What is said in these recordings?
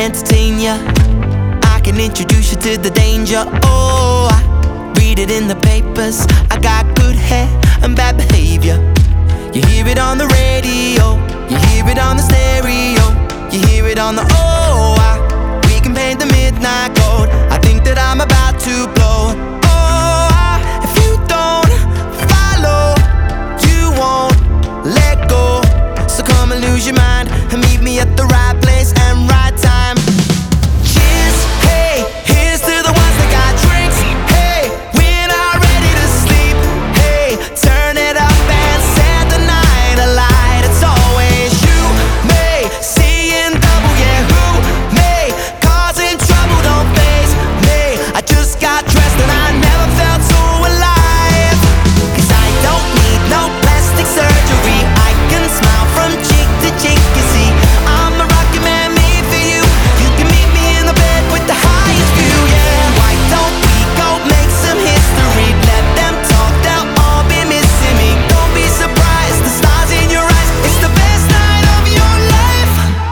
entertain ya. I can introduce you to the danger. Oh, I read it in the papers. I got good hair and bad behavior. You hear it on the radio, you hear it on the stereo, you hear it on the we can paint the midnight gold. I think that I'm about to blow. If you don't follow, you won't let go. So come and lose your mind and meet me at the right place and right time. Cheers, hey, here's to the ones that got drinks. Hey, we're not ready to sleep. Hey, turn it up and set the night alight. It's always you, me, seeing double, yeah, who, me, causing trouble, don't faze me. I just got dressed and I never felt so alive. 'Cause I don't need no plastic surgery. I can smile from cheek to cheek, you see. I'm a rocket man made for you. You can meet me in the bed with the highest view, yeah. Why don't we go make some history? Let them talk, they'll all be missing me. Don't be surprised, the stars in your eyes. It's the best night of your life.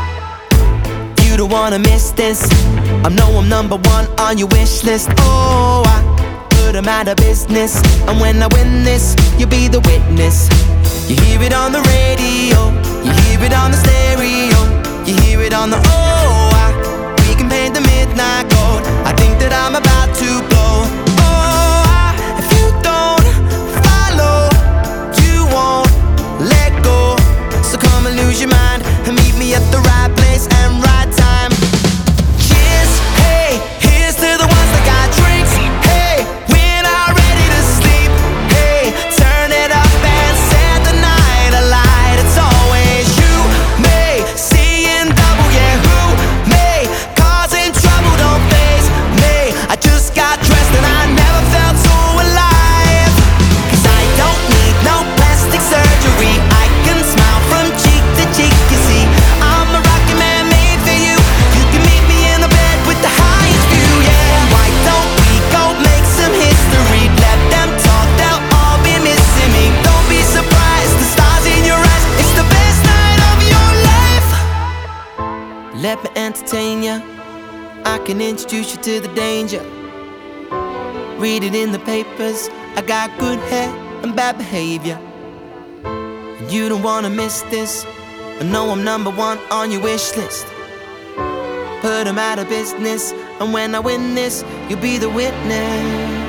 You don't wanna miss this. I know I'm number one on your wish list. Oh, I put them out of business. And when I win this, you'll be the witness. You hear it on the radio, you hear it on the stereo, you hear it on the we can paint the midnight gold. I think that I'm about to blow. If you don't follow, you won't let go. So come and lose your mind and meet me at the right place and right time. Cheers, hey, here's to the ones that got drinks. Hey, we're not ready to sleep. Hey, turn it up and set the night alight. It's always you, me, seeing double, yeah, who, me, causing trouble, don't faze me. I just got dressed and I never felt so alive. 'Cause I don't need no plastic surgery. I can smile from cheek to cheek, you see. I'm a rocket man made for you. You can meet me in the bed with the highest view, yeah. Why don't we go make some history? Let them talk, they'll all be missing me. Don't be surprised, the stars in your eyes. It's the best night of your life. Let me entertain ya. I can introduce you to the danger. Read it in the papers. I got good hair and bad behavior. And you don't wanna miss this. I know I'm number one on your wish list. Put them out of business. And when I win this, you'll be the witness.